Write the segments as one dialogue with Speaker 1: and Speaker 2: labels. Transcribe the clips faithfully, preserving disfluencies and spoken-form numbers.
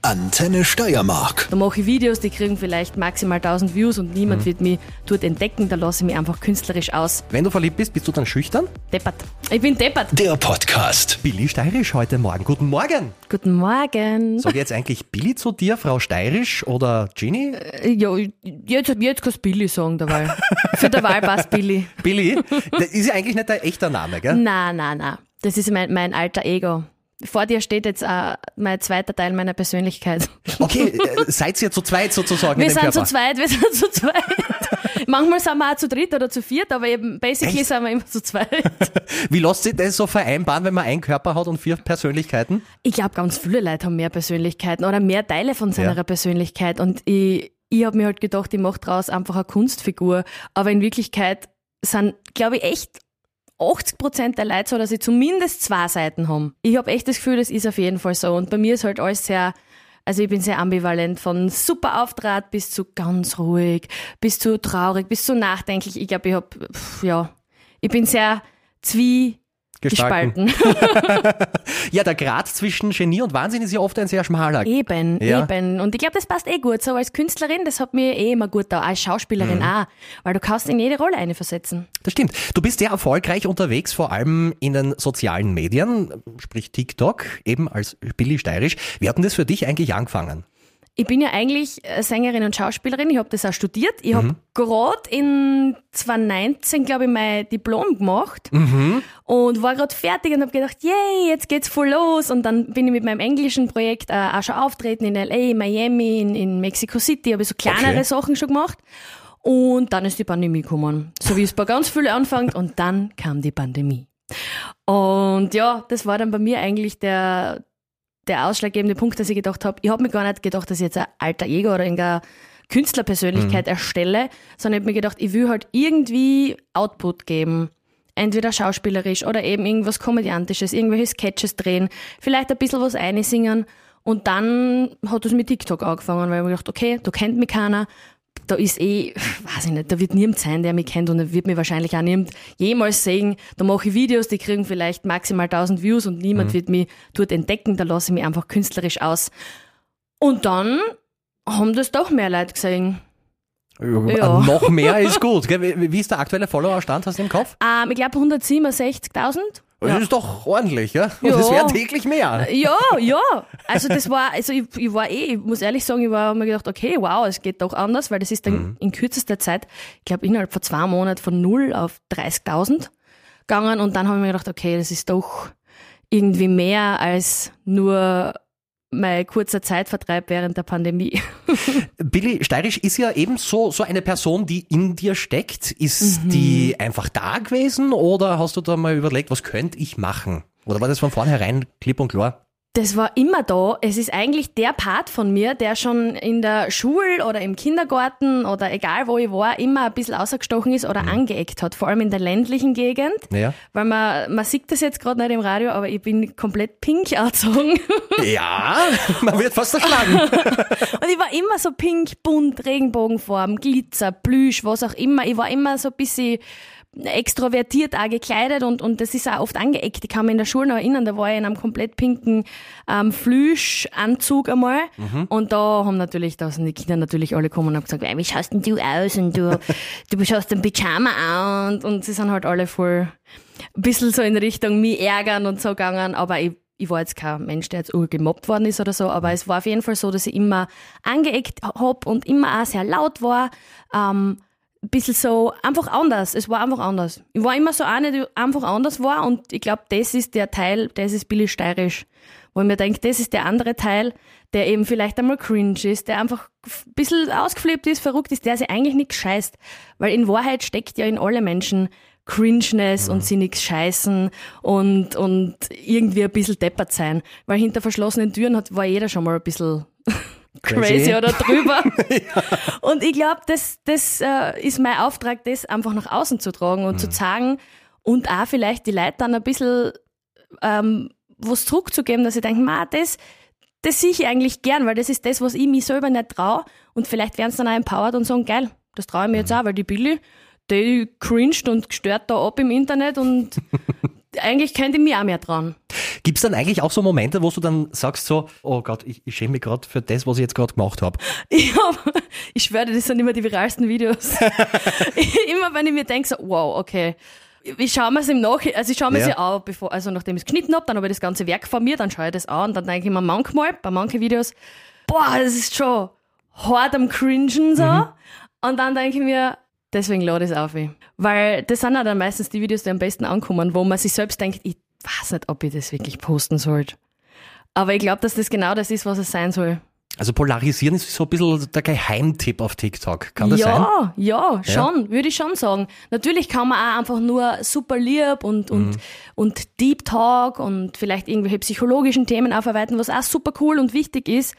Speaker 1: Antenne Steiermark.
Speaker 2: Da mache ich Videos, die kriegen vielleicht maximal tausend Views und niemand mhm. wird mich dort entdecken. Da lasse ich mich einfach künstlerisch aus.
Speaker 3: Wenn du verliebt bist, bist du dann schüchtern?
Speaker 2: Deppert. Ich bin deppert.
Speaker 1: Der Podcast.
Speaker 3: Billy Steirisch heute Morgen. Guten Morgen.
Speaker 2: Guten Morgen.
Speaker 3: Sag ich jetzt eigentlich Billy zu dir, Frau Steirisch oder Ginny?
Speaker 2: Äh, ja, jetzt, jetzt kannst du Billy sagen, der Wahl. Für der Wahl passt Billy.
Speaker 3: Billy? Das ist ja eigentlich nicht dein echter Name, gell?
Speaker 2: Nein, nein, nein. Das ist mein, mein alter Ego. Vor dir steht jetzt äh, mein zweiter Teil meiner Persönlichkeit.
Speaker 3: Okay, äh, seid ihr zu zweit sozusagen
Speaker 2: Wir
Speaker 3: in dem
Speaker 2: sind
Speaker 3: Körper?
Speaker 2: zu zweit, wir sind zu zweit. Manchmal sind wir auch zu dritt oder zu viert, aber eben basically
Speaker 3: Echt?
Speaker 2: sind wir immer zu zweit.
Speaker 3: Wie lässt sich das so vereinbaren, wenn man einen Körper hat und vier Persönlichkeiten?
Speaker 2: Ich glaube, ganz viele Leute haben mehr Persönlichkeiten oder mehr Teile von seiner
Speaker 3: Ja.
Speaker 2: Persönlichkeit. Und ich, ich habe mir halt gedacht, ich mache daraus einfach eine Kunstfigur. Aber in Wirklichkeit sind, glaube ich, echt achtzig Prozent der Leute so, dass sie zumindest zwei Seiten haben. Ich habe echt das Gefühl, das ist auf jeden Fall so. Und bei mir ist halt alles sehr, also ich bin sehr ambivalent, von super Auftrag bis zu ganz ruhig, bis zu traurig, bis zu nachdenklich. Ich glaube, ich habe, ja, ich bin sehr zwiegespalten.
Speaker 3: Ja, der Grat zwischen Genie und Wahnsinn ist ja oft ein sehr schmaler.
Speaker 2: Eben,
Speaker 3: Ja.
Speaker 2: eben. Und ich glaube, das passt eh gut. So als Künstlerin, das hat mir eh immer gut da, als Schauspielerin
Speaker 3: Mhm.
Speaker 2: auch. Weil du kannst in jede Rolle eine versetzen.
Speaker 3: Das stimmt. Du bist sehr erfolgreich unterwegs, vor allem in den sozialen Medien, sprich TikTok, eben als Billy Steirisch. Wie hat denn das für dich eigentlich angefangen?
Speaker 2: Ich bin ja eigentlich Sängerin und Schauspielerin. Ich habe das auch studiert. Ich habe gerade in zwanzig neunzehn, glaube ich, mein Diplom gemacht und war gerade fertig und habe gedacht, yay, jetzt geht's voll los. Und dann bin ich mit meinem englischen Projekt äh, auch schon auftreten in L A, Miami, in, in Mexico City. Habe ich so kleinere
Speaker 3: Okay.
Speaker 2: Sachen schon gemacht. Und dann ist die Pandemie gekommen. So wie es bei ganz vielen anfängt. Und dann kam die Pandemie. Und ja, das war dann bei mir eigentlich der, der ausschlaggebende Punkt, dass ich gedacht habe, ich habe mir gar nicht gedacht, dass ich jetzt ein alter Ego oder irgendeine Künstlerpersönlichkeit mhm. erstelle, sondern ich habe mir gedacht, ich will halt irgendwie Output geben. Entweder schauspielerisch oder eben irgendwas Komödiantisches, irgendwelche Sketches drehen, vielleicht ein bisschen was einsingen. Und dann hat es mit TikTok angefangen, weil ich mir gedacht, okay, da kennt mich keiner. Da ist eh, weiß ich nicht, da wird niemand sein, der mich kennt und er wird mich wahrscheinlich auch niemand jemals sehen. Da mache ich Videos, die kriegen vielleicht maximal tausend Views und niemand mhm. wird mich dort entdecken. Da lasse ich mich einfach künstlerisch aus. Und dann haben das doch mehr Leute gesehen.
Speaker 3: Ja. Noch mehr ist gut. Gell? Wie wie ist der aktuelle Followerstand, hast du im Kopf?
Speaker 2: Ähm, ich glaube hundertsiebenundsechzigtausend.
Speaker 3: Das
Speaker 2: Ja.
Speaker 3: ist doch ordentlich, ja? Und
Speaker 2: Ja.
Speaker 3: es werden täglich mehr.
Speaker 2: Ja, ja. Also das war, also ich, ich war eh, ich muss ehrlich sagen, ich war mir gedacht, okay, wow, es geht doch anders, weil das ist dann
Speaker 3: Mhm.
Speaker 2: in kürzester Zeit, ich glaube innerhalb von zwei Monaten von null auf dreißigtausend gegangen und dann habe ich mir gedacht, okay, das ist doch irgendwie mehr als nur mein kurzer Zeitvertreib während der Pandemie.
Speaker 3: Billy Steirisch ist ja eben so, so eine Person, die in dir steckt. Ist
Speaker 2: Mhm.
Speaker 3: die einfach da gewesen oder hast du da mal überlegt, was könnte ich machen? Oder war das von vornherein klipp und klar?
Speaker 2: Das war immer da. Es ist eigentlich der Part von mir, der schon in der Schule oder im Kindergarten oder egal wo ich war, immer ein bisschen ausgestochen ist oder angeeckt hat. Vor allem in der ländlichen Gegend.
Speaker 3: Ja.
Speaker 2: Weil man, man sieht das jetzt gerade nicht im Radio, aber ich bin komplett pink angezogen.
Speaker 3: Ja, man wird fast erschlagen.
Speaker 2: Und ich war immer so pink, bunt, Regenbogenfarben, Glitzer, Plüsch, was auch immer. Ich war immer so ein bisschen extrovertiert auch gekleidet und, und das ist auch oft angeeckt. Ich kann mich in der Schule noch erinnern, da war ich in einem komplett pinken ähm, Flüschanzug einmal
Speaker 3: Mhm.
Speaker 2: und da haben natürlich, da sind die Kinder natürlich alle gekommen und haben gesagt, wie schaust denn du aus und du, du schaust den Pyjama an und, und sie sind halt alle voll ein bisschen so in Richtung mich ärgern und so gegangen, aber ich Ich war jetzt kein Mensch, der jetzt gemobbt worden ist oder so, aber es war auf jeden Fall so, dass ich immer angeeckt hab und immer auch sehr laut war. Ähm, ein bisschen so einfach anders. Es war einfach anders. Ich war immer so eine, die einfach anders war und ich glaube, das ist der Teil, das ist Billy Steirisch. Wo ich mir denke, das ist der andere Teil, der eben vielleicht einmal cringe ist, der einfach ein bisschen ausgeflippt ist, verrückt ist, der sich eigentlich nichts scheißt. Weil in Wahrheit steckt ja in alle Menschen Cringeness mhm. und sie nichts scheißen und, und irgendwie ein bisschen deppert sein. Weil hinter verschlossenen Türen hat, war jeder schon mal ein bisschen crazy oder drüber. Ja. Und ich glaube, das, das äh, ist mein Auftrag, das einfach nach außen zu tragen und mhm. zu sagen und auch vielleicht die Leute dann ein bisschen ähm, was zurückzugeben, dass ich denke, ma, das, das sehe ich eigentlich gern, weil das ist das, was ich mich selber nicht traue und vielleicht werden sie dann auch empowered und sagen, geil, das traue ich mir jetzt auch, weil die Billy, die cringed und gestört da ab im Internet und eigentlich könnte ich mir auch mehr trauen.
Speaker 3: Gibt's dann eigentlich auch so Momente, wo du dann sagst so, oh Gott, ich, ich schäme mich gerade für das, was ich jetzt gerade gemacht habe?
Speaker 2: Ich, hab, ich schwöre, das sind immer die viralsten Videos. Immer wenn ich mir denke, so, wow, okay. Ich schaue mir es im Nachhinein, also ich schaue mir es
Speaker 3: Ja.
Speaker 2: ja an, bevor, also nachdem ich es geschnitten habe, dann habe ich das ganze Werk vor mir, dann schaue ich das an und dann denke ich mir manchmal, bei manchen Videos, boah, das ist schon hart am Cringen so.
Speaker 3: Mhm.
Speaker 2: Und dann denke ich mir, deswegen lade ich es auf. Weil das sind ja dann meistens die Videos, die am besten ankommen, wo man sich selbst denkt, ich weiß nicht, ob ich das wirklich posten sollte. Aber ich glaube, dass das genau das ist, was es sein soll.
Speaker 3: Also polarisieren ist so ein bisschen der Geheimtipp auf TikTok. Kann das sein?
Speaker 2: Ja, ja, schon, würde ich schon sagen. Natürlich kann man auch einfach nur super lieb und, und, und Deep Talk und vielleicht irgendwelche psychologischen Themen aufarbeiten, was auch super cool und wichtig ist.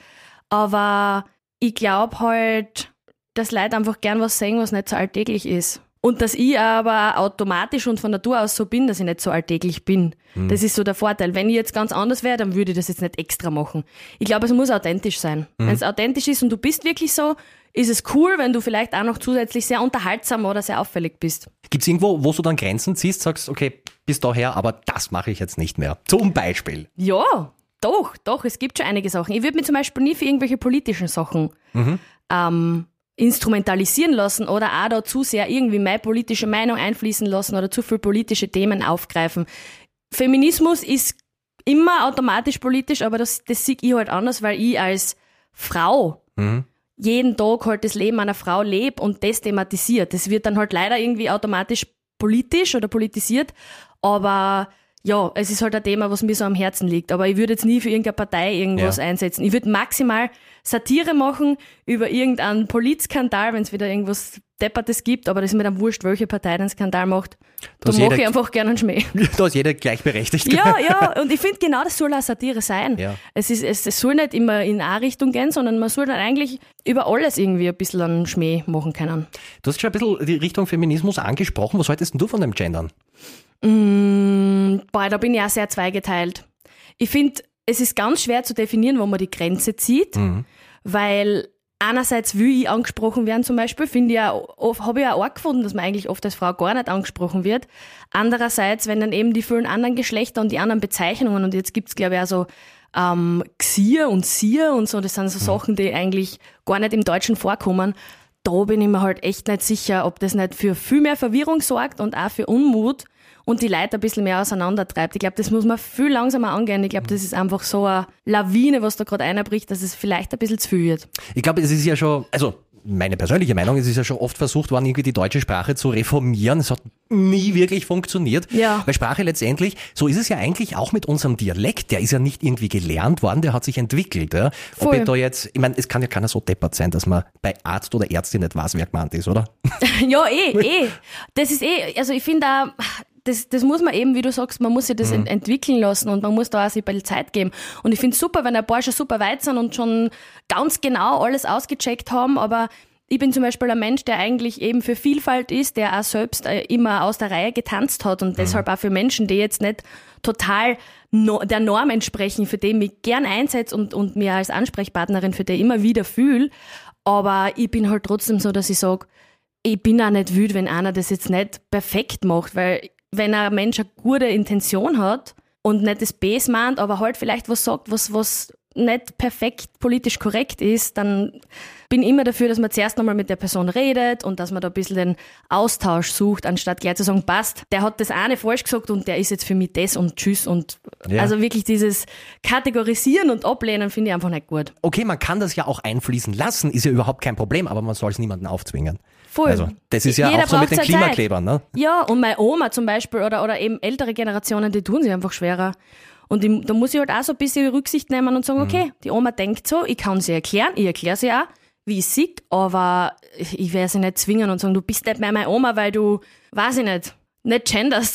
Speaker 2: Aber ich glaube halt, dass Leute einfach gern was sehen, was nicht so alltäglich ist. Und dass ich aber automatisch und von Natur aus so bin, dass ich nicht so alltäglich bin. Mhm. Das ist so der Vorteil. Wenn ich jetzt ganz anders wäre, dann würde ich das jetzt nicht extra machen. Ich glaube, es muss authentisch sein. Mhm. Wenn es authentisch ist und du bist wirklich so, ist es cool, wenn du vielleicht auch noch zusätzlich sehr unterhaltsam oder sehr auffällig bist.
Speaker 3: Gibt's irgendwo, wo du dann Grenzen ziehst, sagst, okay, bis daher, aber das mache ich jetzt nicht mehr. Zum Beispiel.
Speaker 2: Ja, doch, doch, es gibt schon einige Sachen. Ich würde mich zum Beispiel nie für irgendwelche politischen Sachen mhm. ähm, instrumentalisieren lassen oder auch da zu sehr irgendwie meine politische Meinung einfließen lassen oder zu viel politische Themen aufgreifen. Feminismus ist immer automatisch politisch, aber das, das sehe ich halt anders, weil ich als Frau mhm. jeden Tag halt das Leben einer Frau lebe und das thematisiert. Das wird dann halt leider irgendwie automatisch politisch oder politisiert, aber ja, es ist halt ein Thema, was mir so am Herzen liegt. Aber ich würde jetzt nie für irgendeine Partei irgendwas ja. einsetzen. Ich würde maximal Satire machen über irgendeinen Politskandal, wenn es wieder irgendwas Deppertes gibt, aber das ist mir dann wurscht, welche Partei den Skandal macht. Da mache ich einfach gerne einen Schmäh.
Speaker 3: Da ist jeder gleichberechtigt.
Speaker 2: Ja, ja, und ich finde genau, das soll auch Satire sein.
Speaker 3: Ja.
Speaker 2: Es, ist, es, es soll nicht immer in eine Richtung gehen, sondern man soll dann eigentlich über alles irgendwie ein bisschen einen Schmäh machen können.
Speaker 3: Du hast schon ein bisschen die Richtung Feminismus angesprochen. Was haltest denn du von dem Gendern?
Speaker 2: Mmh, boah, da bin ich auch sehr zweigeteilt. Ich finde, es ist ganz schwer zu definieren, wo man die Grenze zieht, mhm. weil einerseits will ich angesprochen werden zum Beispiel, finde ich ja, habe ich ja auch gefunden, dass man eigentlich oft als Frau gar nicht angesprochen wird. Andererseits, wenn dann eben die vielen anderen Geschlechter und die anderen Bezeichnungen, und jetzt gibt's glaube ich auch so ähm, Xier und Sier und so, das sind so mhm. Sachen, die eigentlich gar nicht im Deutschen vorkommen. Da bin ich mir halt echt nicht sicher, ob das nicht für viel mehr Verwirrung sorgt und auch für Unmut und die Leute ein bisschen mehr auseinandertreibt. Ich glaube, das muss man viel langsamer angehen. Ich glaube, das ist einfach so eine Lawine, was da gerade einbricht, dass es vielleicht ein bisschen zu viel wird.
Speaker 3: Ich glaube, es ist ja schon, also meine persönliche Meinung, es ist ja schon oft versucht worden, irgendwie die deutsche Sprache zu reformieren. Es hat nie wirklich funktioniert.
Speaker 2: Ja.
Speaker 3: Weil Sprache letztendlich, so ist es ja eigentlich auch mit unserem Dialekt, der ist ja nicht irgendwie gelernt worden, der hat sich entwickelt. Ja. Ob ich da jetzt, ich meine, es kann ja keiner so deppert sein, dass man bei Arzt oder Ärztin nicht weiß, wer gemeint ist, oder?
Speaker 2: Ja, eh, eh. Das ist eh, also ich finde auch, Das, das muss man eben, wie du sagst, man muss sich das mhm. entwickeln lassen und man muss da auch sich ein bisschen Zeit geben. Und ich finde es super, wenn ein paar schon super weit sind und schon ganz genau alles ausgecheckt haben, aber ich bin zum Beispiel ein Mensch, der eigentlich eben für Vielfalt ist, der auch selbst immer aus der Reihe getanzt hat und mhm. deshalb auch für Menschen, die jetzt nicht total no, der Norm entsprechen, für die ich mich gern einsetze und, und mir als Ansprechpartnerin für die immer wieder fühle. Aber ich bin halt trotzdem so, dass ich sage, ich bin auch nicht wütend, wenn einer das jetzt nicht perfekt macht, weil wenn ein Mensch eine gute Intention hat und nicht das Bes meint, aber halt vielleicht was sagt, was, was nicht perfekt politisch korrekt ist, dann bin ich immer dafür, dass man zuerst nochmal mit der Person redet und dass man da ein bisschen den Austausch sucht, anstatt gleich zu sagen, passt, der hat das eine falsch gesagt und der ist jetzt für mich das und tschüss. Und ja. Also wirklich dieses Kategorisieren und Ablehnen finde ich einfach nicht gut.
Speaker 3: Okay, man kann das ja auch einfließen lassen, ist ja überhaupt kein Problem, aber man soll es niemandem aufzwingen.
Speaker 2: Voll.
Speaker 3: Also, das ist ja Jeder auch so mit den Klimaklebern, ne?
Speaker 2: Ja, und meine Oma zum Beispiel oder, oder eben ältere Generationen, die tun sich einfach schwerer. Und ich, da muss ich halt auch so ein bisschen Rücksicht nehmen und sagen, okay, die Oma denkt so, ich kann sie erklären, ich erkläre sie auch, wie ich sehe, aber ich werde sie nicht zwingen und sagen, du bist nicht mehr meine Oma, weil du, weiß ich nicht, nicht genderst.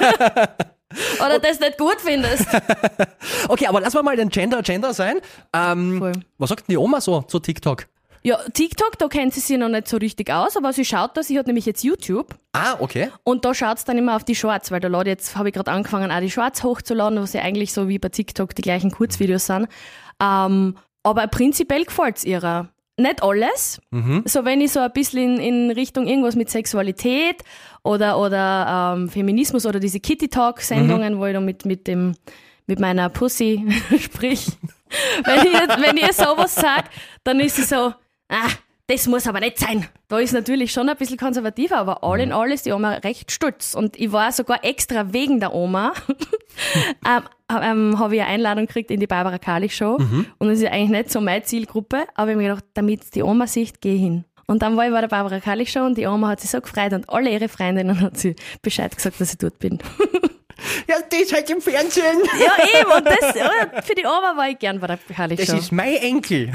Speaker 2: Oder das nicht gut findest.
Speaker 3: Okay, aber lassen wir mal den Gender Gender sein. Ähm,
Speaker 2: Voll.
Speaker 3: Was sagt denn die Oma so zu TikTok?
Speaker 2: Ja, TikTok, da kennt sie sich noch nicht so richtig aus, aber sie schaut da, sie hat nämlich jetzt YouTube.
Speaker 3: Ah, okay.
Speaker 2: Und da schaut sie dann immer auf die Shorts, weil da lade jetzt, habe ich gerade angefangen, auch die Shorts hochzuladen, was ja eigentlich so wie bei TikTok die gleichen Kurzvideos sind. Ähm, aber prinzipiell gefällt es ihrer. nicht alles. Mhm. So wenn ich so ein bisschen in, in Richtung irgendwas mit Sexualität oder, oder ähm, Feminismus oder diese Kitty-Talk-Sendungen, mhm. wo ich dann mit, mit, dem, mit meiner Pussy sprich. wenn, ich, wenn ich sowas sage, dann ist sie so, ah, das muss aber nicht sein. Da ist natürlich schon ein bisschen konservativer, aber all in all ist die Oma recht stolz. Und ich war sogar extra wegen der Oma, ähm, ähm, habe ich eine Einladung gekriegt in die Barbara Karlich Show. Mhm. Und das ist eigentlich nicht so meine Zielgruppe, aber ich habe mir gedacht, damit die Oma sieht, geh hin. Und dann war ich bei der Barbara Karlich Show und die Oma hat sich so gefreut und alle ihre Freundinnen hat sie Bescheid gesagt, dass ich dort bin.
Speaker 3: Ja, das ist halt im Fernsehen.
Speaker 2: Ja, eben. Und das, ja, für die Oma war ich gern bei der Karlich Show.
Speaker 3: Das ist mein Enkel.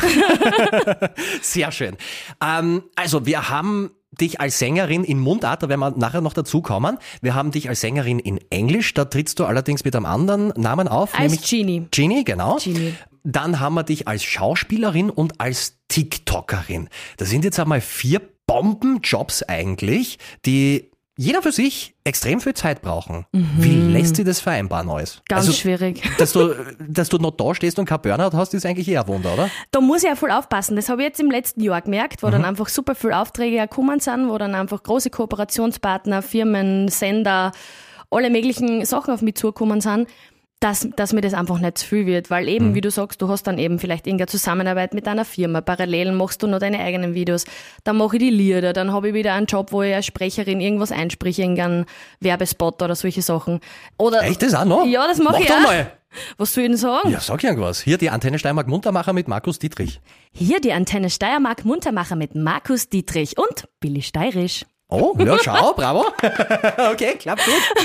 Speaker 3: Sehr schön. Ähm, also, wir haben dich als Sängerin in Mundart, da werden wir nachher noch dazu kommen. Wir haben dich als Sängerin in Englisch, da trittst du allerdings mit einem anderen Namen auf.
Speaker 2: Als nämlich Genie.
Speaker 3: Genie, genau.
Speaker 2: Genie.
Speaker 3: Dann haben wir dich als Schauspielerin und als TikTokerin. Das sind jetzt einmal vier Bombenjobs eigentlich, die jeder für sich extrem viel Zeit brauchen. Mhm. Wie lässt sich das vereinbaren alles?
Speaker 2: Ganz also, schwierig.
Speaker 3: Dass du, dass du noch da stehst und kein Burnout hast, ist eigentlich eher ein Wunder, oder?
Speaker 2: Da muss ich auch voll aufpassen. Das habe ich jetzt im letzten Jahr gemerkt, wo mhm. dann einfach super viele Aufträge gekommen sind, wo dann einfach große Kooperationspartner, Firmen, Sender, alle möglichen Sachen auf mich zugekommen sind, dass, dass mir das einfach nicht zu viel wird, weil eben, mhm. wie du sagst, du hast dann eben vielleicht irgendeine Zusammenarbeit mit einer Firma, parallel machst du noch deine eigenen Videos, dann mache ich die Lieder, dann habe ich wieder einen Job, wo ich als Sprecherin irgendwas einspreche, irgendeinen Werbespot oder solche Sachen. Oder,
Speaker 3: echt, das auch noch?
Speaker 2: Ja, das mache
Speaker 3: mach
Speaker 2: ich
Speaker 3: doch
Speaker 2: auch.
Speaker 3: Mal.
Speaker 2: Was soll ich denn sagen?
Speaker 3: Ja, sag irgendwas. Hier die Antenne Steiermark Muntermacher mit Markus Dietrich.
Speaker 2: Hier die Antenne Steiermark Muntermacher mit Markus Dietrich und Billy Steirisch.
Speaker 3: Oh, ja, schau, bravo. Okay, klappt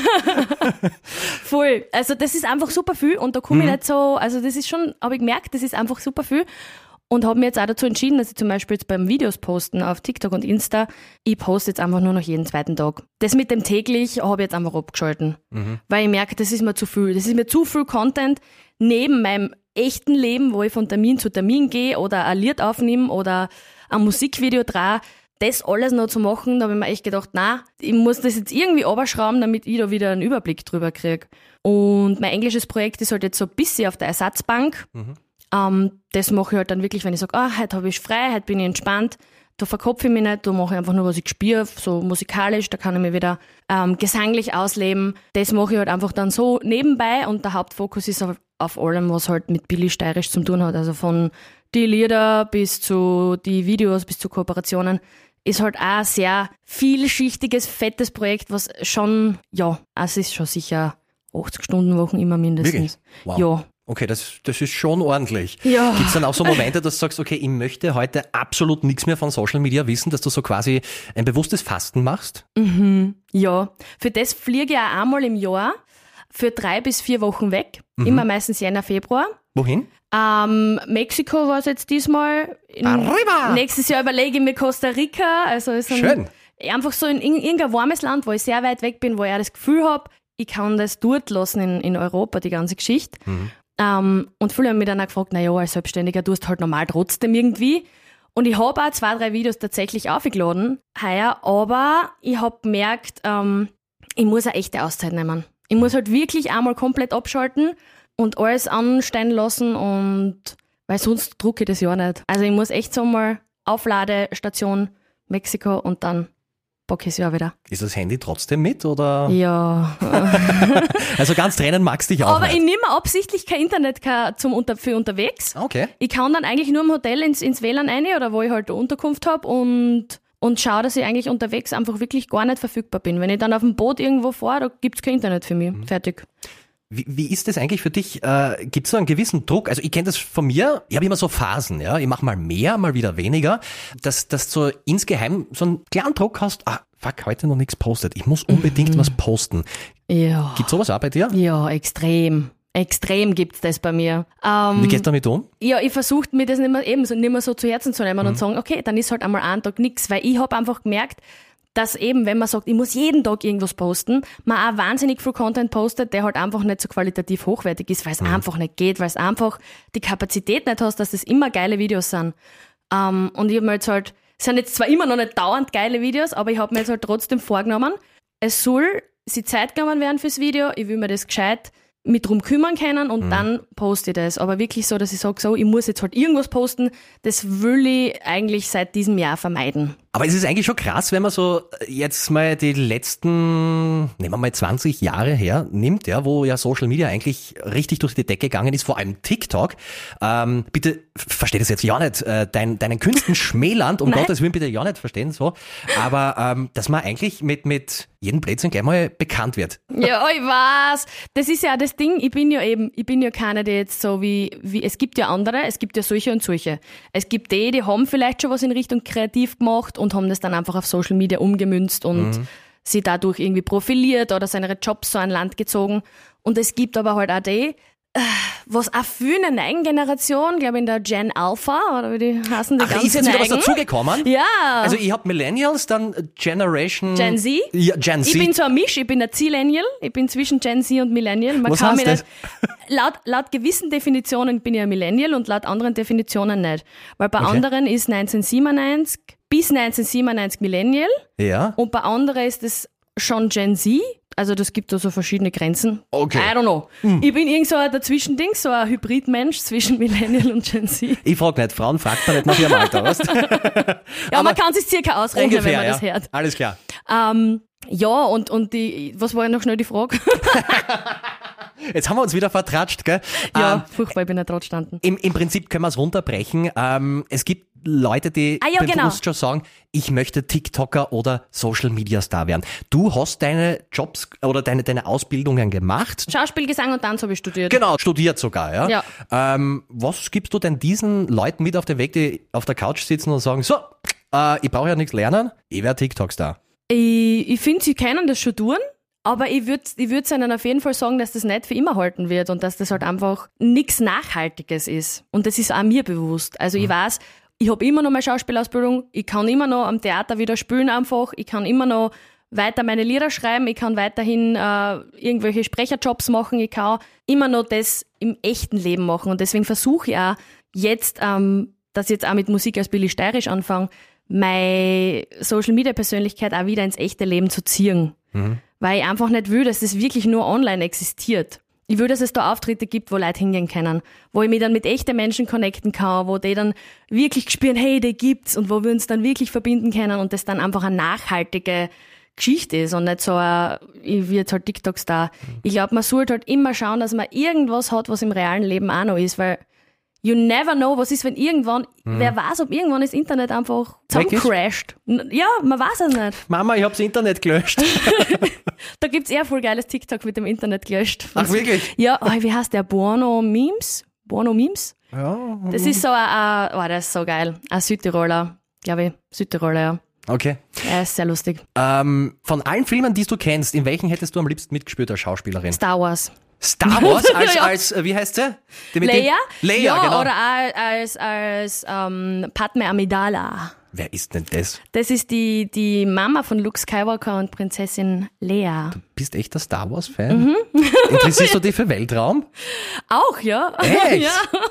Speaker 3: gut.
Speaker 2: Voll. Also das ist einfach super viel und da komme
Speaker 3: Mhm.
Speaker 2: ich nicht so, also das ist schon, habe ich gemerkt, das ist einfach super viel und habe mir jetzt auch dazu entschieden, dass ich zum Beispiel jetzt beim Videos posten auf TikTok und Insta, ich poste jetzt einfach nur noch jeden zweiten Tag. Das mit dem täglich habe ich jetzt einfach abgeschalten,
Speaker 3: Mhm.
Speaker 2: weil ich merke, das ist mir zu viel. Das ist mir zu viel Content neben meinem echten Leben, wo ich von Termin zu Termin gehe oder ein Lied aufnehme oder ein Musikvideo drehe. Das alles noch zu machen, da habe ich mir echt gedacht, na, ich muss das jetzt irgendwie runterschrauben, damit ich da wieder einen Überblick drüber kriege. Und mein englisches Projekt ist halt jetzt so ein bisschen auf der Ersatzbank. Mhm. Ähm, das mache ich halt dann wirklich, wenn ich sage, ah, heute habe ich frei, heute bin ich entspannt, da verkopfe ich mich nicht, da mache ich einfach nur, was ich spüre, so musikalisch, da kann ich mich wieder ähm, gesanglich ausleben. Das mache ich halt einfach dann so nebenbei und der Hauptfokus ist auf, auf allem, was halt mit Billy Steirisch zu tun hat, also von die Lieder bis zu die Videos, bis zu Kooperationen. Ist halt auch ein sehr vielschichtiges, fettes Projekt, was schon, ja, es ist schon sicher achtzig Stunden Wochen immer mindestens.
Speaker 3: Wirklich? Wow.
Speaker 2: Ja.
Speaker 3: Okay, das, das ist schon ordentlich.
Speaker 2: Ja.
Speaker 3: Gibt es dann auch so Momente, dass du sagst, okay, ich möchte heute absolut nichts mehr von Social Media wissen, dass du so quasi ein bewusstes Fasten machst?
Speaker 2: Mhm. Ja, für das fliege ich auch einmal im Jahr für drei bis vier Wochen weg.
Speaker 3: Mhm.
Speaker 2: Immer meistens Jänner, Februar.
Speaker 3: Wohin?
Speaker 2: Ähm, Mexiko war es jetzt diesmal. In,
Speaker 3: Arriba!
Speaker 2: Nächstes Jahr überlege ich mir Costa Rica. Also ist ein,
Speaker 3: Schön.
Speaker 2: Einfach so in irgendein warmes Land, wo ich sehr weit weg bin, wo ich auch das Gefühl habe, ich kann das dort lassen in, in Europa, die ganze Geschichte.
Speaker 3: Mhm.
Speaker 2: Ähm, und viele haben mich dann auch gefragt, naja, als Selbstständiger tust du halt normal trotzdem irgendwie. Und ich habe auch zwei, drei Videos tatsächlich aufgeladen heuer, aber ich habe gemerkt, ähm, ich muss eine echte Auszeit nehmen. Ich muss halt wirklich einmal komplett abschalten und alles anstehen lassen und weil sonst drucke ich das ja nicht. Also ich muss echt so mal Aufladestation Mexiko und dann packe ich es ja wieder.
Speaker 3: Ist das Handy trotzdem mit oder?
Speaker 2: Ja.
Speaker 3: Also ganz trennen magst du dich auch
Speaker 2: Aber
Speaker 3: nicht.
Speaker 2: ich nehme absichtlich kein Internet kein zum unter, für unterwegs.
Speaker 3: Okay.
Speaker 2: Ich kann dann eigentlich nur im Hotel ins, ins W L A N rein oder wo ich halt eine Unterkunft habe und, und schaue, dass ich eigentlich unterwegs einfach wirklich gar nicht verfügbar bin. Wenn ich dann auf dem Boot irgendwo fahre, da gibt's kein Internet für mich. Mhm. Fertig.
Speaker 3: Wie, wie ist das eigentlich für dich? Äh, Gibt es so einen gewissen Druck? Also ich kenne das von mir, ich habe immer so Phasen, ja. Ich mache mal mehr, mal wieder weniger, dass, dass du so insgeheim so einen kleinen Druck hast, ah, fuck, heute noch nichts postet. Ich muss unbedingt mhm. was posten.
Speaker 2: Ja.
Speaker 3: Gibt sowas auch bei dir?
Speaker 2: Ja, extrem. Extrem gibt's das bei mir. Ähm,
Speaker 3: Wie gehst du damit um?
Speaker 2: Ja, ich versuche mir das nicht mehr, eben so, nicht mehr so zu Herzen zu nehmen
Speaker 3: Mhm.
Speaker 2: und sagen, okay, dann ist halt einmal einen Tag nichts, weil ich habe einfach gemerkt, dass eben, wenn man sagt, ich muss jeden Tag irgendwas posten, man auch wahnsinnig viel Content postet, der halt einfach nicht so qualitativ hochwertig ist, weil es mhm. einfach nicht geht, weil es einfach die Kapazität nicht hast, dass das immer geile Videos sind. Ähm, und ich habe mir jetzt halt, es sind jetzt zwar immer noch nicht dauernd geile Videos, aber ich habe mir jetzt halt trotzdem vorgenommen, es soll sich Zeit genommen werden fürs Video, ich will mir das gescheit mich drum kümmern können und mhm. dann poste ich das. Aber wirklich so, dass ich sage, so, ich muss jetzt halt irgendwas posten, das will ich eigentlich seit diesem Jahr vermeiden.
Speaker 3: Aber es ist eigentlich schon krass, wenn man so jetzt mal die letzten, nehmen wir mal zwanzig Jahre her, nimmt, ja, wo ja Social Media eigentlich richtig durch die Decke gegangen ist, vor allem TikTok. Ähm, bitte, versteh das jetzt ja nicht, äh, dein, deinen Künsten schmälernd, um
Speaker 2: Nein.
Speaker 3: Gottes Willen bitte ja nicht verstehen, so. Aber, ähm, dass man eigentlich mit, mit jedem Blödsinn gleich mal bekannt wird.
Speaker 2: Ja, ich weiß. Das ist ja das Ding, ich bin ja eben, ich bin ja keine, die jetzt so wie, wie, es gibt ja andere, es gibt ja solche und solche. Es gibt die, die haben vielleicht schon was in Richtung kreativ gemacht und haben das dann einfach auf Social Media umgemünzt und mhm. sie dadurch irgendwie profiliert oder seine Jobs so an Land gezogen. Und es gibt aber halt auch die, was auch für eine neuen Generation, glaube ich in der Gen Alpha, oder wie die heißen, die
Speaker 3: Ach,
Speaker 2: ganzen
Speaker 3: ist jetzt wieder was
Speaker 2: Neigen.
Speaker 3: dazugekommen?
Speaker 2: Ja.
Speaker 3: Also ich habe Millennials, dann Generation...
Speaker 2: Gen Z?
Speaker 3: Ja, Gen Z.
Speaker 2: Ich bin so ein Misch, ich bin ein Zillennial, ich bin zwischen Gen Z und Millennial. Man
Speaker 3: Was
Speaker 2: kann
Speaker 3: heißt
Speaker 2: mich nicht,
Speaker 3: das?
Speaker 2: laut, laut gewissen Definitionen bin ich ein Millennial und laut anderen Definitionen nicht. Weil bei
Speaker 3: Okay.
Speaker 2: anderen ist neunzehnhundertsiebenundneunzig bis neunzehnhundertsiebenundneunzig Millennial
Speaker 3: Ja.
Speaker 2: und bei anderen ist es schon Gen Z. Also das gibt da so verschiedene Grenzen.
Speaker 3: Okay.
Speaker 2: I don't know.
Speaker 3: Hm.
Speaker 2: Ich bin irgend so ein Dazwischending, so ein Hybridmensch zwischen Millennial und Gen Z.
Speaker 3: Ich frage nicht, Frauen fragt man nicht nach ihrem Alter, weißt?
Speaker 2: Ja, man kann sich circa ausrechnen,
Speaker 3: Ungefähr,
Speaker 2: wenn man
Speaker 3: ja.
Speaker 2: das hört.
Speaker 3: Alles klar.
Speaker 2: Ähm, ja, und, und die, was war noch schnell die Frage?
Speaker 3: Jetzt haben wir uns wieder vertratscht, gell?
Speaker 2: Ja,
Speaker 3: Ähm,
Speaker 2: furchtbar, ich bin nicht dran gestanden.
Speaker 3: im, Im Prinzip können wir es runterbrechen. Ähm, es gibt Leute, die
Speaker 2: Ah, ja,
Speaker 3: bewusst
Speaker 2: genau.
Speaker 3: schon sagen, ich möchte TikToker oder Social Media Star werden. Du hast deine Jobs oder deine, deine Ausbildungen gemacht.
Speaker 2: Schauspiel, Gesang und Tanz habe ich studiert.
Speaker 3: Genau, studiert sogar, ja.
Speaker 2: Ja.
Speaker 3: Ähm, was gibst du denn diesen Leuten mit auf den Weg, die auf der Couch sitzen und sagen, so, äh, ich brauche ja nichts lernen, ich werde TikTok-Star.
Speaker 2: Ich, ich finde, sie können das schon tun, aber ich würde ich würd ihnen auf jeden Fall sagen, dass das nicht für immer halten wird und dass das halt einfach nichts Nachhaltiges ist. Und das ist auch mir bewusst. Also ich weiß, ich habe immer noch meine Schauspielausbildung, ich kann immer noch am Theater wieder spielen einfach, ich kann immer noch weiter meine Lieder schreiben, ich kann weiterhin äh, irgendwelche Sprecherjobs machen, ich kann immer noch das im echten Leben machen und deswegen versuche ich auch jetzt, ähm, dass ich jetzt auch mit Musik als Billy Steirisch anfange, meine Social-Media-Persönlichkeit auch wieder ins echte Leben zu ziehen. Mhm. Weil ich einfach nicht will, dass das wirklich nur online existiert. Ich will, dass es da Auftritte gibt, wo Leute hingehen können, wo ich mich dann mit echten Menschen connecten kann, wo die dann wirklich spüren, hey, die gibt's und wo wir uns dann wirklich verbinden können und das dann einfach eine nachhaltige Geschichte ist und nicht so ein, ich will jetzt halt TikTok-Star. Ich glaube, man sollte halt immer schauen, dass man irgendwas hat, was im realen Leben auch noch ist, weil you never know, was ist, wenn irgendwann, mhm. wer weiß, ob irgendwann das Internet einfach zusammencrasht. Ja, man weiß es nicht.
Speaker 3: Mama, ich habe das Internet gelöscht.
Speaker 2: Da gibt's eher voll geiles TikTok mit dem Internet gelöscht.
Speaker 3: Ach, wirklich?
Speaker 2: Ja, oh, wie heißt der? Buono Memes? Buono Memes?
Speaker 3: Ja.
Speaker 2: Das ist so ein, ein oh, das ist so geil. Ein Südtiroler, glaube ich. Südtiroler, ja.
Speaker 3: Okay.
Speaker 2: Er ist sehr lustig.
Speaker 3: Ähm, von allen Filmen, die du kennst, in welchen hättest du am liebsten mitgespielt als Schauspielerin?
Speaker 2: Star Wars.
Speaker 3: Star Wars? Als,
Speaker 2: Ja.
Speaker 3: als äh, wie heißt sie? Die mit
Speaker 2: Leia?
Speaker 3: den- Leia,
Speaker 2: ja,
Speaker 3: genau.
Speaker 2: oder als, als ähm, Padme Amidala.
Speaker 3: Wer ist denn das?
Speaker 2: Das ist die, die Mama von Luke Skywalker und Prinzessin Leia.
Speaker 3: Bist echt ein Star Wars-Fan? Interessierst du dich für Weltraum?
Speaker 2: Auch, ja.
Speaker 3: Echt?
Speaker 2: Ja.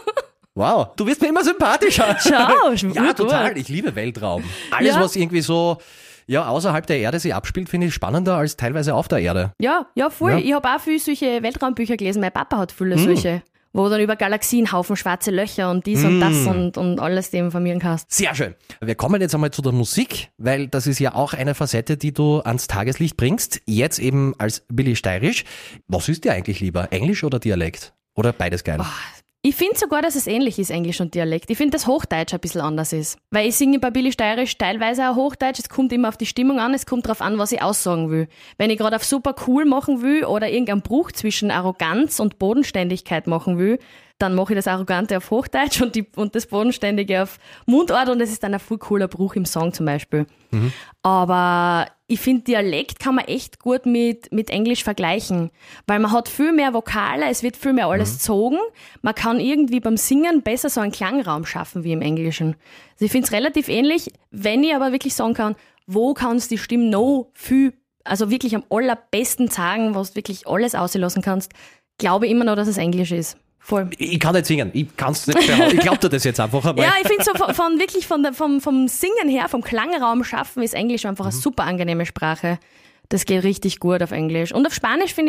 Speaker 3: Wow, du wirst mir immer sympathischer.
Speaker 2: Schau,
Speaker 3: Ja,
Speaker 2: gut.
Speaker 3: total. Ich liebe Weltraum. Alles,
Speaker 2: Ja.
Speaker 3: was irgendwie so ja, außerhalb der Erde sich abspielt, finde ich spannender als teilweise auf der Erde.
Speaker 2: Ja, ja, voll.
Speaker 3: Ja.
Speaker 2: Ich habe auch viel solche Weltraumbücher gelesen. Mein Papa hat viele solche. Wo dann über Galaxien, Haufen schwarze Löcher und dies und das und, und alles dem informieren kannst.
Speaker 3: Sehr schön. Wir kommen jetzt einmal zu der Musik, weil das ist ja auch eine Facette, die du ans Tageslicht bringst. Jetzt eben als Billy Steirisch. Was ist dir eigentlich lieber? Englisch oder Dialekt? Oder beides geil?
Speaker 2: Ich finde sogar, dass es ähnlich ist, Englisch und Dialekt. Ich finde, dass Hochdeutsch ein bisschen anders ist. Weil ich singe bei Billy Steirisch teilweise auch Hochdeutsch. Es kommt immer auf die Stimmung an, es kommt darauf an, was ich aussagen will. Wenn ich gerade auf super cool machen will oder irgendeinen Bruch zwischen Arroganz und Bodenständigkeit machen will, dann mache ich das Arrogante auf Hochdeutsch und, die, und das Bodenständige auf Mundart und das ist dann ein voll cooler Bruch im Song zum Beispiel. Mhm. Aber ich finde, Dialekt kann man echt gut mit, mit Englisch vergleichen, weil man hat viel mehr Vokale, es wird viel mehr alles gezogen. Man kann irgendwie beim Singen besser so einen Klangraum schaffen wie im Englischen. Also ich finde es relativ ähnlich, wenn ich aber wirklich sagen kann, wo kannst die Stimme noch viel, also wirklich am allerbesten sagen, was du wirklich alles auslassen kannst, glaube ich immer noch, dass es Englisch ist. Voll.
Speaker 3: Ich kann nicht singen, ich kann es nicht behaupten. Ich glaube dir das jetzt einfach einmal.
Speaker 2: Ja, ich finde so von, von wirklich von der, vom, vom Singen her, vom Klangraum schaffen, ist Englisch einfach eine super angenehme Sprache. Das geht richtig gut auf Englisch. Und auf Spanisch finde ich auch.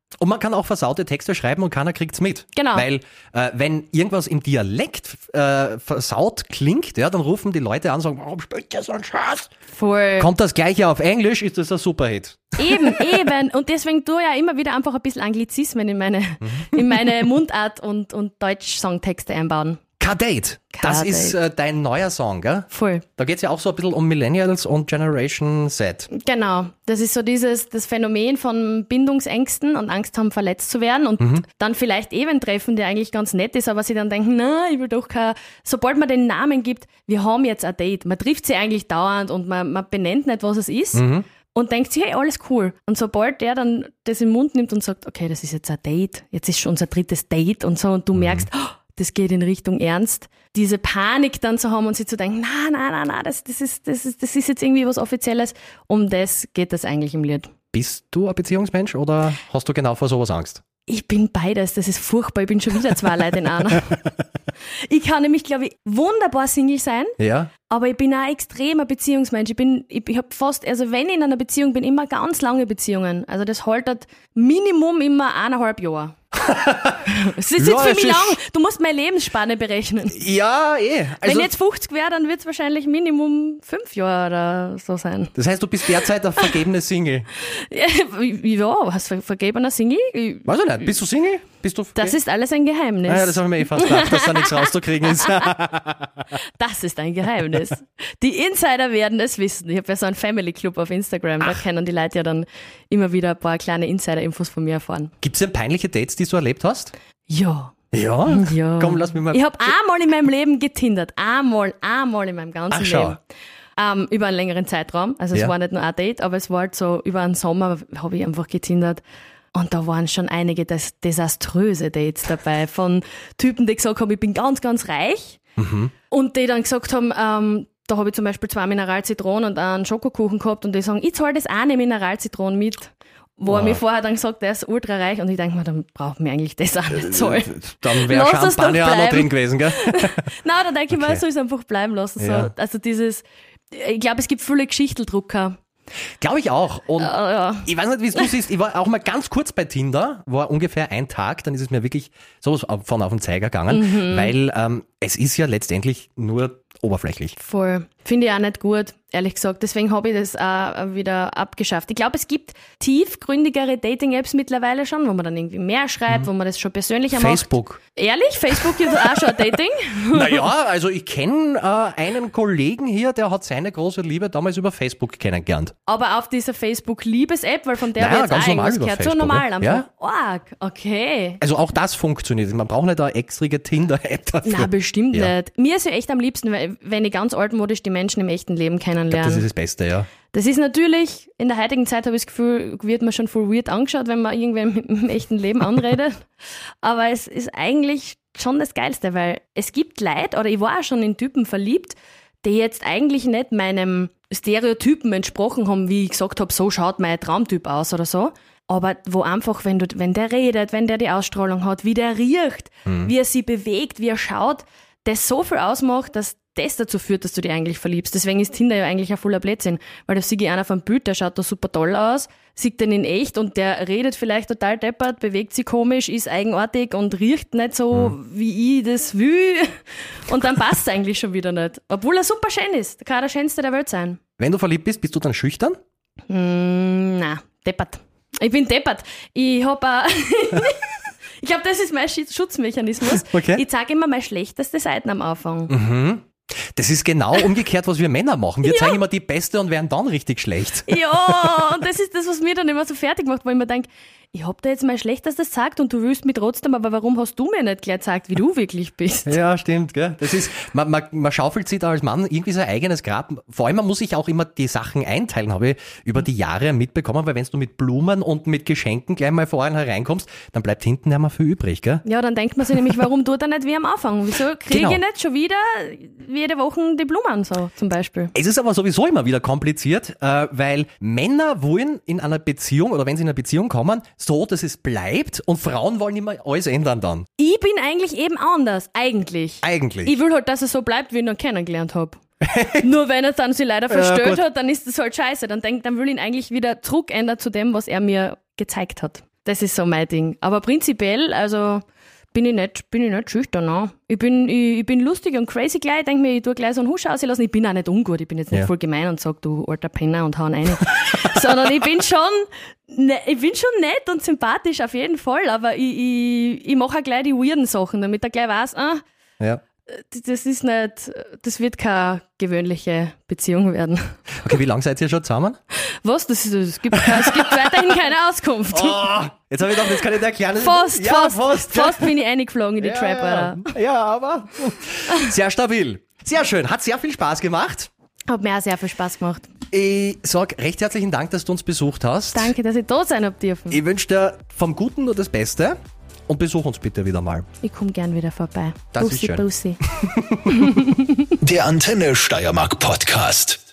Speaker 3: Und man kann auch versaute Texte schreiben und keiner kriegt's mit.
Speaker 2: Genau.
Speaker 3: Weil äh, wenn irgendwas im Dialekt äh, versaut klingt, ja, dann rufen die Leute an und sagen, warum spielt der so ein Scheiß?
Speaker 2: Voll.
Speaker 3: Kommt das Gleiche auf Englisch, ist das ein Superhit.
Speaker 2: Eben, eben. Und deswegen tue ich ja immer wieder einfach ein bisschen Anglizismen in meine, in meine Mundart und, und Deutsch-Songtexte einbauen.
Speaker 3: K-Date, das
Speaker 2: K-Date.
Speaker 3: ist äh, dein neuer Song, gell?
Speaker 2: Voll.
Speaker 3: Da geht's ja auch so ein bisschen um Millennials und Generation Z.
Speaker 2: Genau. Das ist so dieses, das Phänomen von Bindungsängsten und Angst haben, verletzt zu werden und
Speaker 3: Mhm.
Speaker 2: dann vielleicht eben treffen, der eigentlich ganz nett ist, aber sie dann denken, na, ich will doch kein, sobald man den Namen gibt, wir haben jetzt ein Date. Man trifft sie eigentlich dauernd und man, man benennt nicht, was es ist.
Speaker 3: Mhm.
Speaker 2: Und denkt sich, hey, alles cool. Und sobald der dann das im Mund nimmt und sagt, okay, das ist jetzt ein Date, jetzt ist schon unser drittes Date und so, und du merkst, oh, das geht in Richtung Ernst, diese Panik dann zu haben und sich zu denken, na, na, na, na, das, das, ist, das, ist, das ist jetzt irgendwie was Offizielles. Um das geht das eigentlich im Lied.
Speaker 3: Bist du ein Beziehungsmensch oder hast du genau vor sowas Angst?
Speaker 2: Ich bin beides, das ist furchtbar, ich bin schon wieder zwei Leute in einer. Ich kann nämlich, glaube ich, wunderbar Single sein,
Speaker 3: Ja?
Speaker 2: aber ich bin auch ein extremer Beziehungsmensch. Ich bin, ich, ich habe fast, also wenn ich in einer Beziehung bin, immer ganz lange Beziehungen. Also das haltet Minimum immer eineinhalb Jahre. Das ist
Speaker 3: Ja,
Speaker 2: jetzt für
Speaker 3: es
Speaker 2: mich
Speaker 3: ist-
Speaker 2: lang. Du musst meine Lebensspanne berechnen.
Speaker 3: Ja, eh. Also,
Speaker 2: Wenn ich jetzt fünfzig wäre, dann wird es wahrscheinlich Minimum fünf Jahre oder so sein.
Speaker 3: das heißt, du bist derzeit ein vergebener Single.
Speaker 2: Ja, hast du vergebener Single?
Speaker 3: Weiß ich nicht, bist du Single? Bist du
Speaker 2: Das ist alles ein Geheimnis.
Speaker 3: Ah, ja, das habe ich mir eh fast gedacht, dass da nichts rauszukriegen ist.
Speaker 2: Das ist ein Geheimnis. Die Insider werden es wissen. Ich habe ja so einen Family Club auf Instagram, da können die Leute ja dann immer wieder ein paar kleine Insider-Infos von mir erfahren.
Speaker 3: Gibt es denn peinliche Dates, die du erlebt hast?
Speaker 2: Ja.
Speaker 3: Ja?
Speaker 2: Ja.
Speaker 3: Komm, lass mich mal...
Speaker 2: Ich habe einmal in meinem Leben getindert. Einmal, einmal in meinem ganzen
Speaker 3: Ach, schau.
Speaker 2: Leben. Ähm, über einen längeren Zeitraum. Also es
Speaker 3: Ja.
Speaker 2: war nicht nur ein Date, aber es war halt so, über einen Sommer habe ich einfach getindert. Und da waren schon einige des desaströse Dates dabei. Von Typen, die gesagt haben, ich bin ganz, ganz reich.
Speaker 3: Mhm.
Speaker 2: Und die dann gesagt haben, ähm, da habe ich zum Beispiel zwei Mineralzitronen und einen Schokokuchen gehabt und die sagen, ich zahle das eine Mineralzitronen mit. Wo er
Speaker 3: Wow.
Speaker 2: mir vorher dann gesagt, der ist ultra reich und ich denke mir, dann braucht mir eigentlich das auch nicht zahlen.
Speaker 3: Dann wäre
Speaker 2: Lass es doch
Speaker 3: Champagner auch noch
Speaker 2: bleiben.
Speaker 3: drin gewesen, gell?
Speaker 2: Nein, da denke ich mir,
Speaker 3: Okay.
Speaker 2: ich soll es einfach bleiben lassen. So.
Speaker 3: Ja.
Speaker 2: Also dieses, ich glaube, es gibt viele Geschichteldrucker.
Speaker 3: Glaube ich auch. Und
Speaker 2: ja.
Speaker 3: ich weiß nicht, wie es du siehst, ich war auch mal ganz kurz bei Tinder, war ungefähr ein Tag, dann ist es mir wirklich sowas von auf den Zeiger gegangen,
Speaker 2: Mhm.
Speaker 3: weil ähm, es ist ja letztendlich nur oberflächlich.
Speaker 2: Voll. Finde ich auch nicht gut, ehrlich gesagt. Deswegen habe ich das auch wieder abgeschafft. Ich glaube, es gibt tiefgründigere Dating-Apps mittlerweile schon, wo man dann irgendwie mehr schreibt, wo man das schon persönlicher
Speaker 3: Facebook.
Speaker 2: macht. Ehrlich? Facebook gibt auch schon ein Dating?
Speaker 3: Naja, also ich kenne äh, einen Kollegen hier, der hat seine große Liebe damals über Facebook kennengelernt.
Speaker 2: Aber auf dieser Facebook-Liebes-App, weil von der
Speaker 3: Naja,
Speaker 2: wird jetzt
Speaker 3: ganz
Speaker 2: auch
Speaker 3: normal
Speaker 2: irgendwas
Speaker 3: über
Speaker 2: gehört. So
Speaker 3: Facebook,
Speaker 2: normal
Speaker 3: ja.
Speaker 2: einfach. Arg, okay.
Speaker 3: Also auch das funktioniert. Man braucht nicht eine extra Tinder-App dafür.
Speaker 2: Na, bestimmt
Speaker 3: Ja.
Speaker 2: nicht. Mir ist ja echt am liebsten, weil- wenn ich ganz altmodisch die Menschen im echten Leben kennenlerne.
Speaker 3: Das ist das Beste, ja.
Speaker 2: Das ist natürlich, in der heutigen Zeit habe ich das Gefühl, wird man schon voll weird angeschaut, wenn man irgendwen im echten Leben anredet. Aber es ist eigentlich schon das Geilste, weil es gibt Leute, oder ich war auch schon in Typen verliebt, die jetzt eigentlich nicht meinem Stereotypen entsprochen haben, wie ich gesagt habe, so schaut mein Traumtyp aus oder so. Aber wo einfach, wenn, du, wenn der redet, wenn der die Ausstrahlung hat, wie der riecht, wie er sie bewegt, wie er schaut, das so viel ausmacht, dass das dazu führt, dass du dich eigentlich verliebst. Deswegen ist Tinder ja eigentlich ein voller Blödsinn. Weil da sehe ich einer vom Bild, der schaut da super toll aus, sieht den in echt und der redet vielleicht total deppert, bewegt sich komisch, ist eigenartig und riecht nicht so,
Speaker 3: Mhm.
Speaker 2: wie ich das will. Und dann passt es eigentlich schon wieder nicht. Obwohl er super schön ist. Der kann der Schönste der Welt sein.
Speaker 3: Wenn du verliebt bist, bist du dann schüchtern?
Speaker 2: Mm, na, deppert. Ich bin deppert. Ich hab auch ich glaube, das ist mein Sch- Schutzmechanismus.
Speaker 3: Okay.
Speaker 2: Ich zeige immer meine schlechteste Seiten am Anfang.
Speaker 3: Das ist genau umgekehrt, was wir Männer machen. Wir zeigen immer die Beste und werden dann richtig schlecht.
Speaker 2: Ja, und das ist das, was mir dann immer so fertig macht, weil ich mir denke, ich hab dir jetzt mein Schlechtestes gesagt und du willst mich trotzdem, aber warum hast du mir nicht gleich gesagt, wie du wirklich bist?
Speaker 3: Ja, stimmt, gell? Das ist, man, man, man schaufelt sich da als Mann irgendwie sein eigenes Grab. Vor allem, man muss sich auch immer die Sachen einteilen, habe ich über die Jahre mitbekommen, weil wenn du mit Blumen und mit Geschenken gleich mal vorhin hereinkommst, dann bleibt hinten nicht mehr viel übrig, gell?
Speaker 2: Ja, dann denkt man sich nämlich, warum tut er nicht wie am Anfang? Wieso kriege
Speaker 3: Genau.
Speaker 2: ich nicht schon wieder jede Woche die Blumen so zum Beispiel?
Speaker 3: Es ist aber sowieso immer wieder kompliziert, äh, weil Männer wollen in einer Beziehung oder wenn sie in einer Beziehung kommen, so, dass es bleibt und Frauen wollen immer alles ändern dann.
Speaker 2: Ich bin eigentlich eben anders, eigentlich.
Speaker 3: Eigentlich.
Speaker 2: Ich will halt, dass es so bleibt, wie ich ihn kennengelernt habe. Nur wenn er dann sich leider verstellt
Speaker 3: gut.
Speaker 2: hat, dann ist das halt scheiße. Dann denk, dann will ich ihn eigentlich wieder zurückändern zu dem, was er mir gezeigt hat. Das ist so mein Ding. Aber prinzipiell, also bin ich nicht, bin ich nicht schüchtern. Ne? Ich, bin, ich, ich bin lustig und crazy gleich. Ich denke mir, ich tue gleich so einen Husch auslassen. Ich bin auch nicht ungut. Ich bin jetzt nicht
Speaker 3: Ja.
Speaker 2: voll gemein und sage, du alter Penner und hauen rein. Sondern ich bin schon, ne, ich bin schon nett und sympathisch auf jeden Fall. Aber ich, ich, ich mache auch gleich die weirden Sachen, damit er gleich weiß, ah,
Speaker 3: Ja.
Speaker 2: das ist nicht, das wird keine gewöhnliche Beziehung werden.
Speaker 3: Okay, wie lange seid ihr schon zusammen?
Speaker 2: Was? Das, ist, es, gibt, es gibt weiterhin keine Auskunft.
Speaker 3: Oh, jetzt habe ich gedacht, jetzt kann ich dir erklären.
Speaker 2: Fast,
Speaker 3: ja,
Speaker 2: fast,
Speaker 3: fast,
Speaker 2: fast bin ich eingeflogen in die
Speaker 3: ja,
Speaker 2: Trap,
Speaker 3: ja.
Speaker 2: Alter.
Speaker 3: ja, aber sehr stabil. Sehr schön, hat sehr viel Spaß gemacht.
Speaker 2: Hat mir auch sehr viel Spaß gemacht.
Speaker 3: Ich sag recht herzlichen Dank, dass du uns besucht hast.
Speaker 2: Danke, dass ich da sein hab dürfen.
Speaker 3: Ich wünsche dir vom Guten nur das Beste und besuch uns bitte wieder mal.
Speaker 2: Ich komme gern wieder vorbei.
Speaker 3: Das ist
Speaker 2: Bussi,
Speaker 3: schön.
Speaker 2: Bussi.
Speaker 1: Der Antenne Steiermark Podcast.